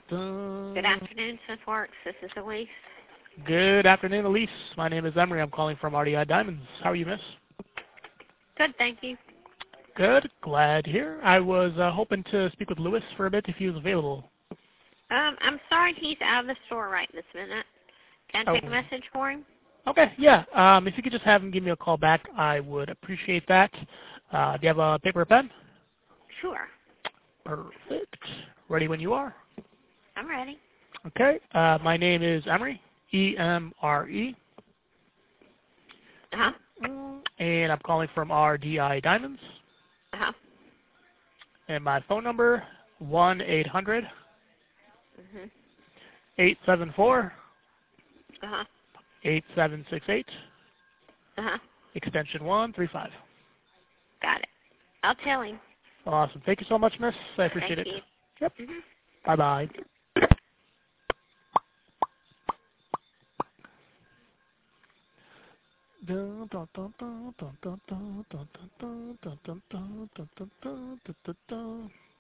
Good dun. afternoon, Smith Works. This is Elise. Good afternoon, Elise. My name is Emery. I'm calling from RDI Diamonds. How are you, miss? Good, thank you. Good. Glad to hear. I was hoping to speak with Lewis for a bit if he was available. I'm sorry he's out of the store right this minute. Can I take a message for him? Okay, yeah. If you could just have him give me a call back, I would appreciate that. Do you have a paper or pen? Sure. Perfect. Ready when you are. I'm ready. Okay. My name is Emery, E-M-R-E. Uh-huh. And I'm calling from RDI Diamonds. Uh-huh. And my phone number, 1-800 Mhm. 874 Uh-huh. 8768, Uh-huh. extension 135. Got it. I'll tell him. Awesome. Thank you so much, miss. I appreciate Thank it. you. Yep. Mhm. Bye-bye. Dun, dun, dun, dun, dun, dun, dun, dun, dun, dun, dun, dun, dun, dun, dun, dun, dun, dun.